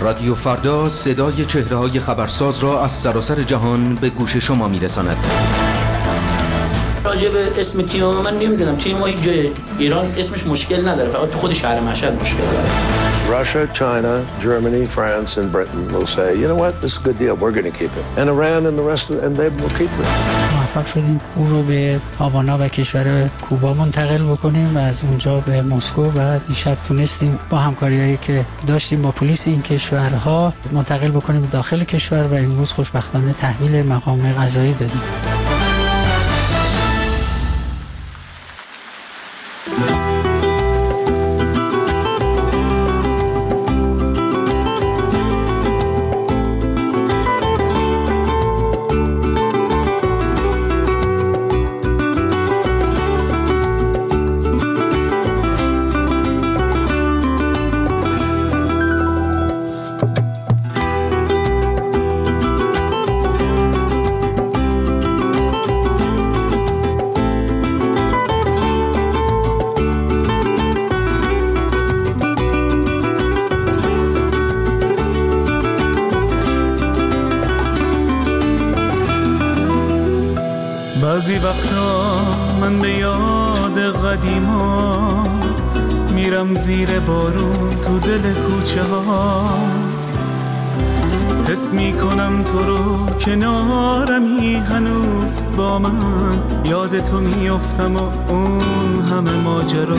رادیو فردا صدای چهره‌های خبرساز را از سراسر جهان به گوش شما می‌رساند. راجع به اسم تیم من نمیدونم، تیم ما هیچ جای ایران اسمش مشکل نداره، فقط تو خود شهر مشهد مشکل داره. Russia, China, Germany, France and Britain will say, you know what, this is a good deal, we're going to keep it. And Iran and the rest of and they will keep it. موفق شدیم او رو به هاوانا و کشور کوبا منتقل بکنیم و از اونجا به مسکو و دیشب تونستیم با همکاریایی که داشتیم با پلیس این کشورها منتقل بکنیم داخل کشور و امروز خوشبختانه تحویل مقام قضایی دادیم. بعضی وقتا من به یاد قدیما میرم زیر بارون تو دل کوچه ها، حس میکنم تو رو کنارمی هنوز با من، یاد تو میافتم و اون همه ماجرا.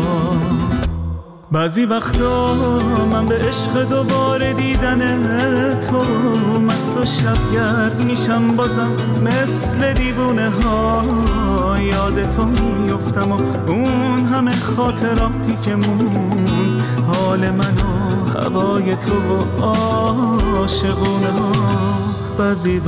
بعضی وقتا من به عشق دوباره دیدن تو مست و شبگرد میشم بازم مثل دیوونه ها، یاد تو میافتم و اون همه خاطراتی که موند، حال من و هوای تو و عاشقونه ها. بعضی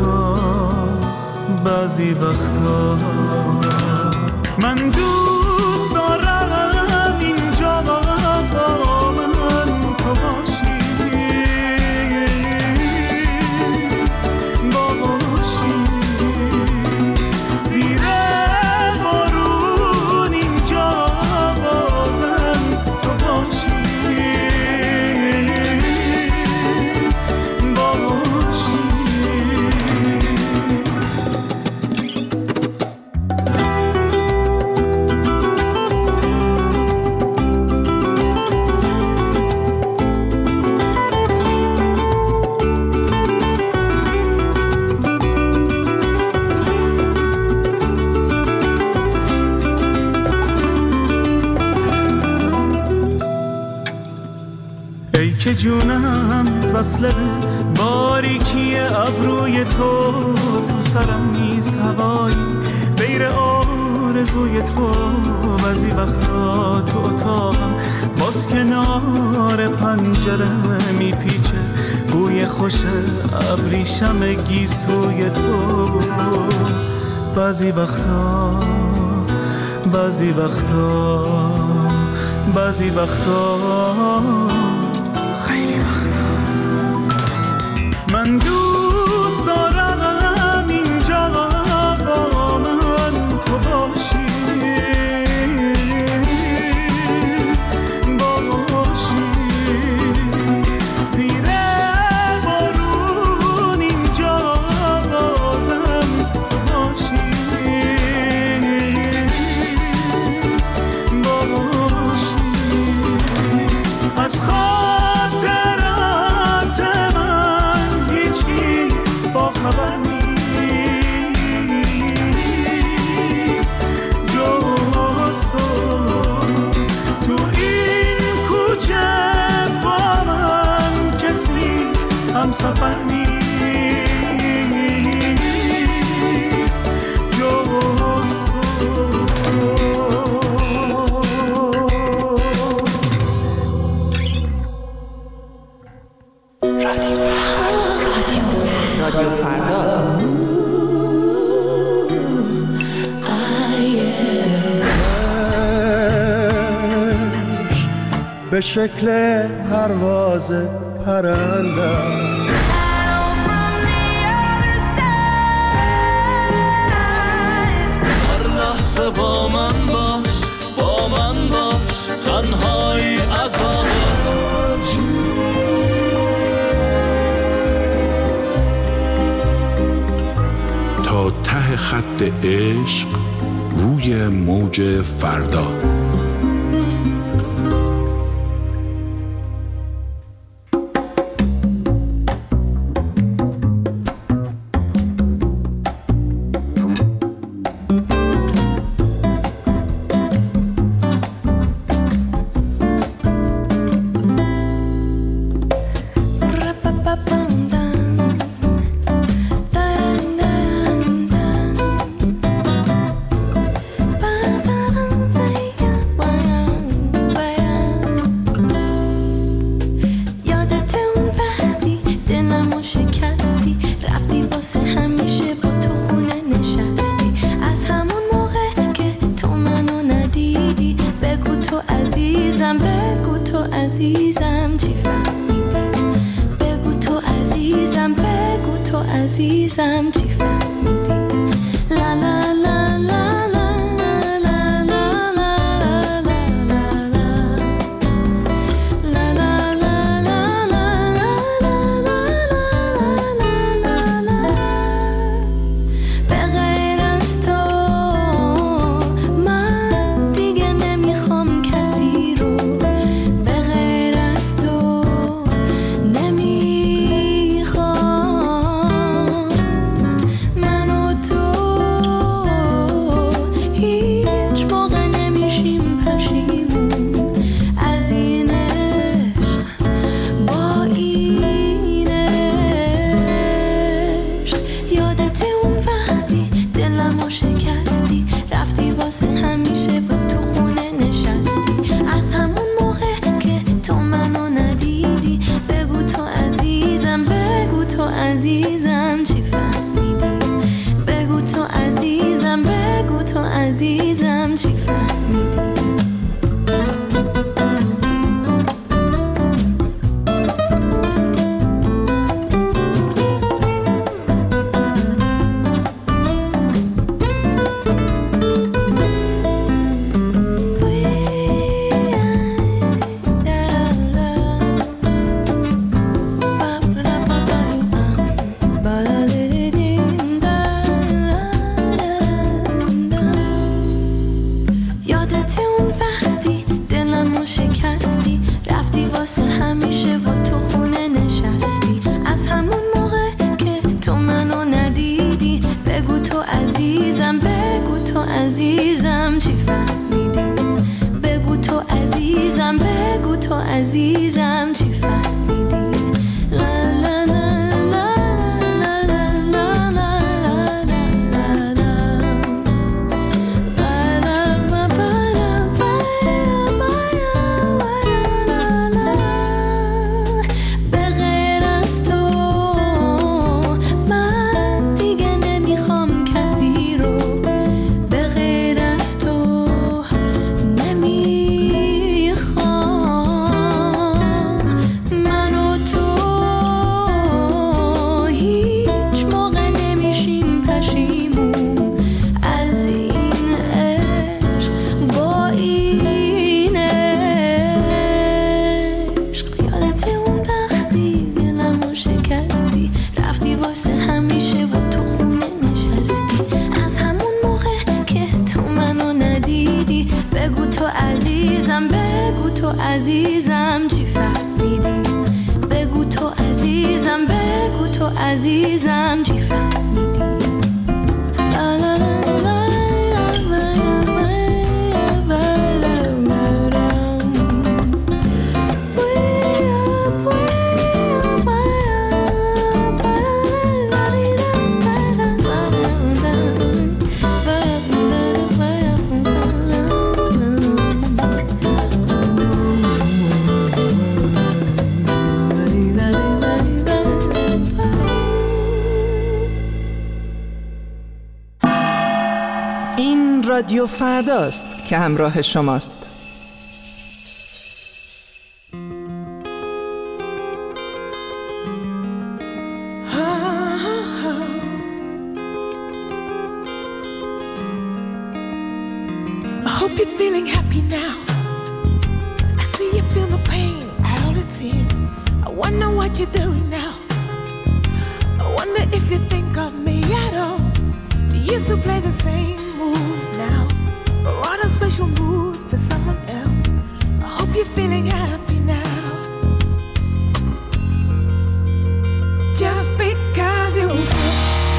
وقتا من دوست دارم اینجا با من تو باشی، زیر بارون اینجا بازم تو باشی. ای که جونم وصله باریکی ابروی تو سرم نیست هوایی غیر آرزوی تو. بعضی وقتا تو اتاقم باز کنار پنجره میپیچه بوی خوش ابریشم گیسوی تو. بعضی وقتا خیلی وقتا من دوست دارم اینجا با من تو باشی، زیر بارون اینجا بازم تو باشی. از خاطرات من هیچی با خبر نیست جز تو این کوچه با من کسی همسفر نیست جز رادیو فردا. به شکل پرواز پرنده هر لحظه با من باش تنهایی عذابه. ته خط عشق روی موج فردا. رادیو فرداست که همراه شماست. I hope you're feeling happy now. I see you feel no pain at all it seems. I wonder what you're doing now. I wonder if you think of me at all. Do you feeling happy now. Just because you feel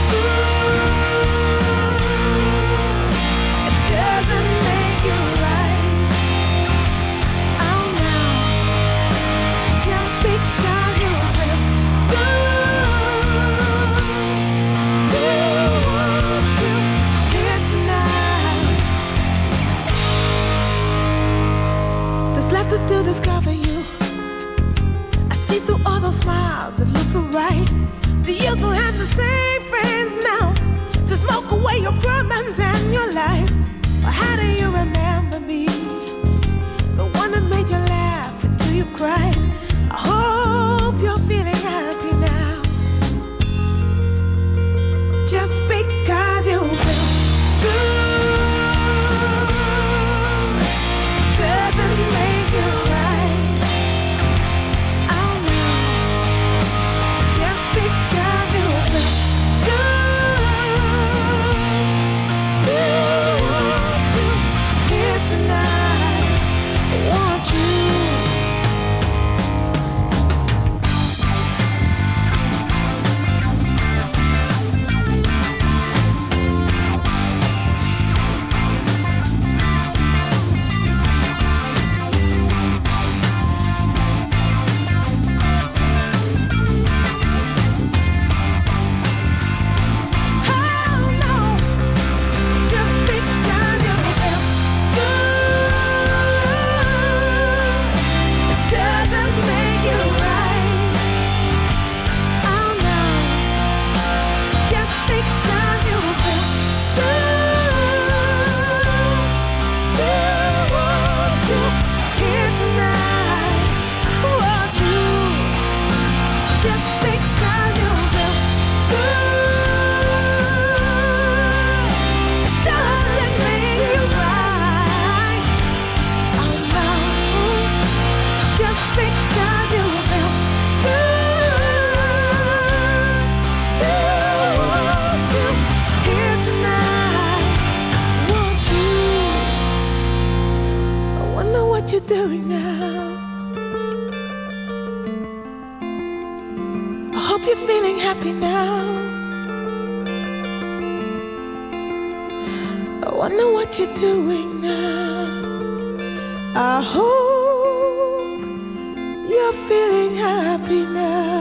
good, it doesn't make you right. Oh no. Just because you feel good, still want you here tonight. There's left to still discover you. I see through all those smiles, it looks so right. Do you still have the same friends now to smoke away your problems and your life? Or how do you remember me? The one that made you laugh until you cried. I hope you're feeling happy now. Just because you feel good doesn't make you right. Oh no. Just because you feel good, still want you here tonight. I want you. What you're doing now. I hope you're feeling happy now. I wonder what you're doing now. I hope you're feeling happy now.